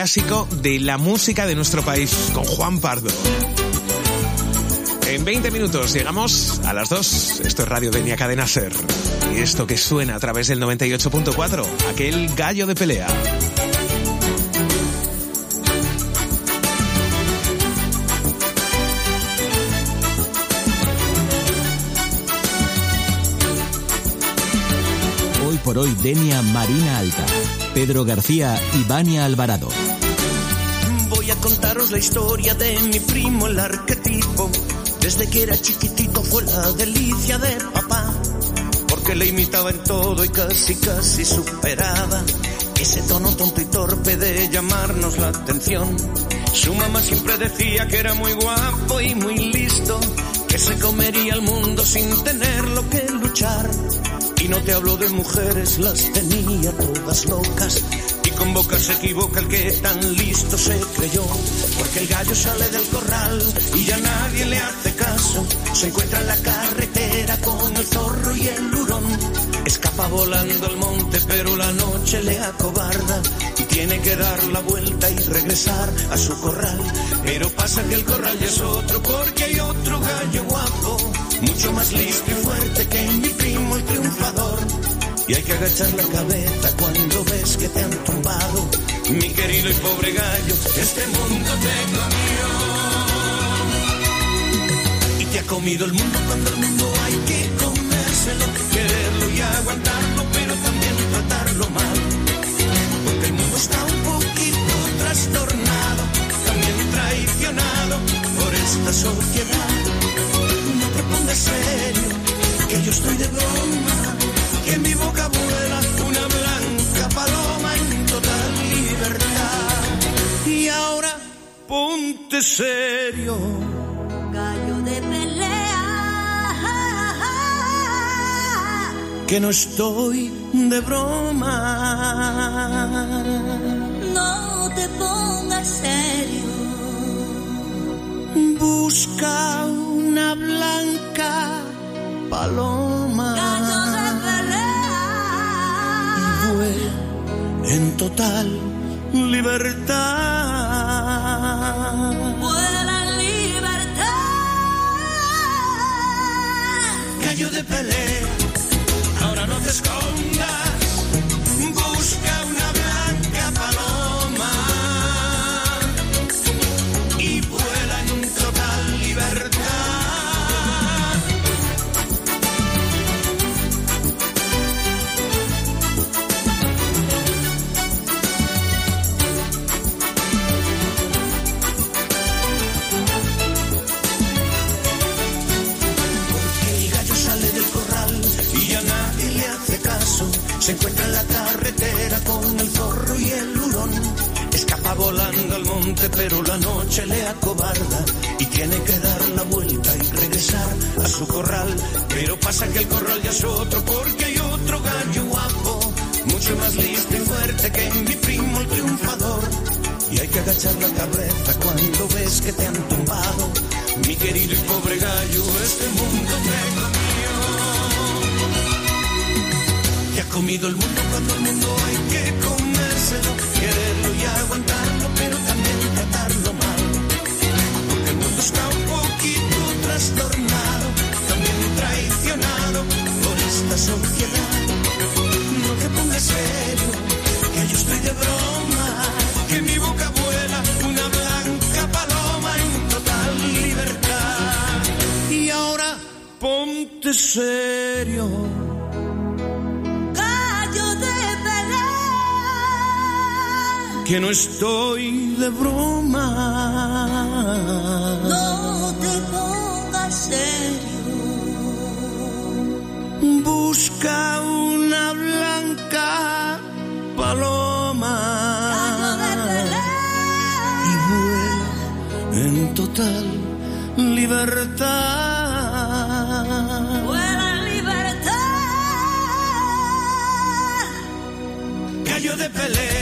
clásico de la música de nuestro país, con Juan Pardo. En 20 minutos llegamos a las 2. Esto es Radio Denia Cadena Ser. Y esto que suena a través del 98.4, aquel gallo de pelea. Hoy por hoy, Denia Marina Alta. Pedro García y Vania Alvarado. Voy a contaros la historia de mi primo, el arquetipo. Desde que era chiquitito fue la delicia de papá, porque le imitaba en todo y casi superaba ese tono tonto y torpe de llamarnos la atención. Su mamá siempre decía que era muy guapo y muy listo, que se comería el mundo sin tenerlo que luchar. Y no te hablo de mujeres, las tenía todas locas. Y con boca se equivoca el que tan listo se creyó, porque el gallo sale del corral y ya nadie le hace caso. Se encuentra en la carretera con el zorro y el hurón. Escapa volando al monte pero la noche le acobarda y tiene que dar la vuelta y regresar a su corral. Pero pasa que el corral ya es otro, porque hay otro gallo guapo, mucho más listo y fuerte que mi primo el triunfador. Y hay que agachar la cabeza cuando ves que te han tumbado. Mi querido y pobre gallo, este mundo te comió. Y te ha comido el mundo cuando el mundo hay que comérselo, quererlo y aguantarlo, pero también tratarlo mal. Porque el mundo está un poquito trastornado, también traicionado por esta sociedad. No te pongas serio, que yo estoy de broma, que en mi boca vuela una blanca paloma en total libertad. Y ahora ponte serio, gallo de pelea, que no estoy de broma. no te pongas serio, Busca una blanca paloma, gallo de pelea, vuela en total libertad. vuela en libertad, Gallo de pelea, ahora no te escondas, busca una blanca paloma y vuela en total libertad. Se encuentra en la carretera con el zorro y el hurón. Escapa volando al monte pero la noche le acobarda y tiene que dar la vuelta y regresar a su corral. Pero pasa que el corral ya es otro, porque hay otro gallo guapo, mucho más listo y fuerte que mi primo el triunfador. Y hay que agachar la cabeza cuando ves que te han tumbado. Mi querido y pobre gallo, este mundo te comió. Te ha comido el mundo cuando el mundo hay que comérselo, quererlo y aguantarlo, pero también tratarlo mal. Porque el mundo está un poquito trastornado, también traicionado por esta sociedad. No te pongas serio, que yo estoy de broma, que en mi boca vuela una blanca paloma en total libertad. Y ahora ponte serio, que no estoy de broma. no te pongas serio, Busca una blanca paloma gallo de y pelea, vuela en total libertad. vuela en libertad, Gallo de pelea,